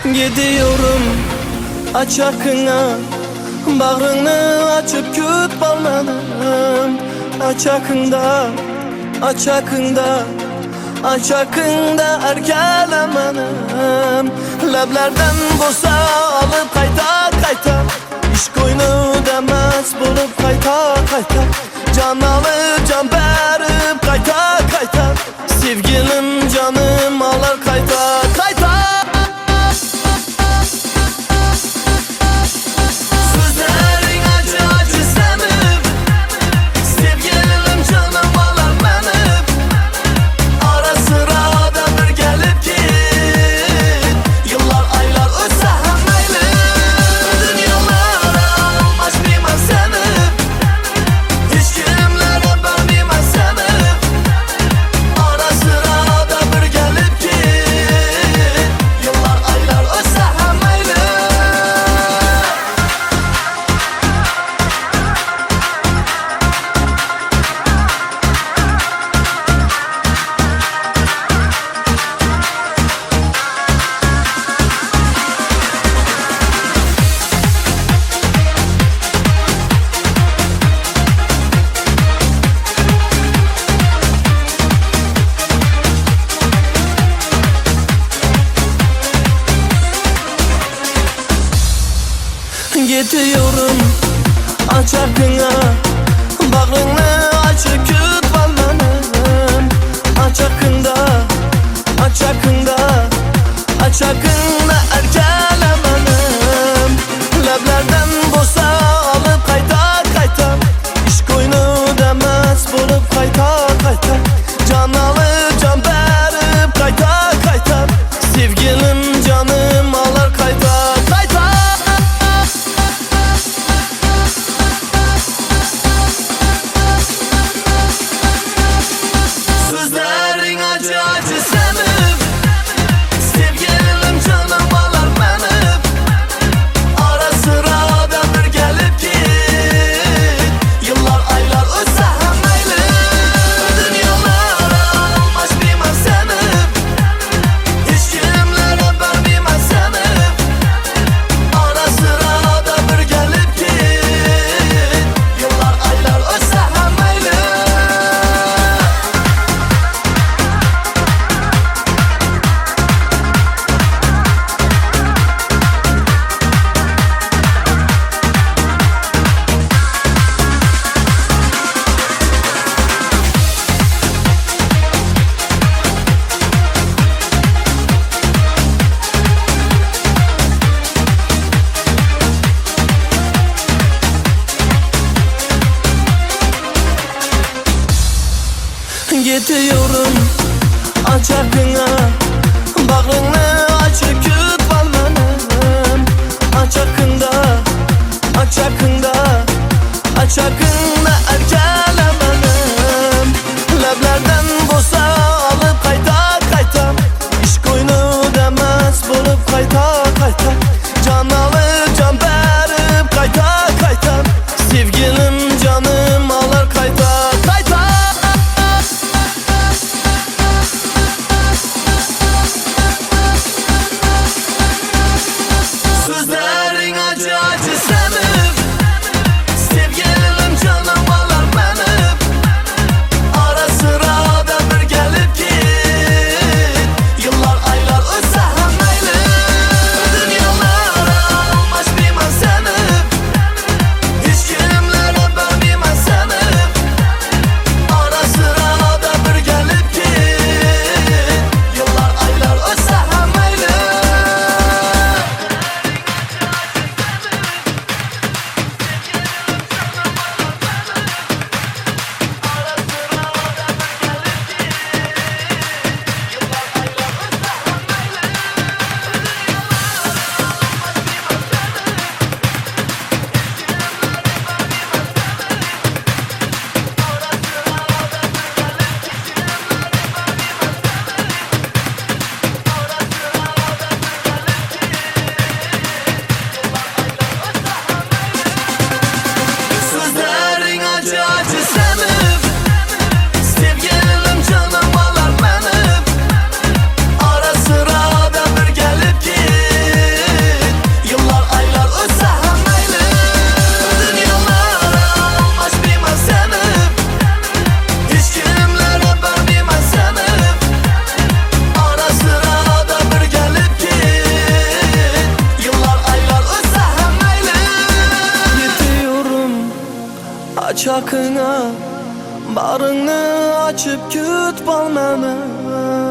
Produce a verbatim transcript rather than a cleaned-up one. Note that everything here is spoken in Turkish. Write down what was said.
Gidiyorum aç akına, bağrını açıp küt balmanım. Aç akında, aç akında, aç akında erkelemenim. Leblerden bosa alıp kayta kayta, iş koynu demez bulup kayta kayta. Can alıp can verip kayta kayta, sevgilim canım alır kayta kayta. Gidiyorum aç akına, bağrını açıp küt balmanım. Aç akında, aç akında, aç akında erkelemenim. Leblerden bosa alıp kayta kayta, iş koynu demez bulup kayta kayta. Can alıp can verip kayta kayta, sevgilim canım alır kayta kayta. Sözlerin acı acı sevip, sevgilim canım alır benim. Ara sıra demir gelip git, yıllar aylar ötse hem eyli. Dünyalara almaz bilmem seni, hiç kimlere vermem seni. Ara sıra demir gelip git, yıllar aylar ötse hem eyli. Gidiyorum aç akına, bağrını açıp küt balmanım. Aç akında, aç akında, aç akında erkelemenim. Leblerden bosa alıp kayta kayta, iş koynu demez bulup kayta kayta. Can alıp can verip kayta kayta, sevgilim canım alır kayta kayta. Sözlerin acı acı sevip, sevgilim canım alır benim. yakına, bağrını açıp küt bal məni.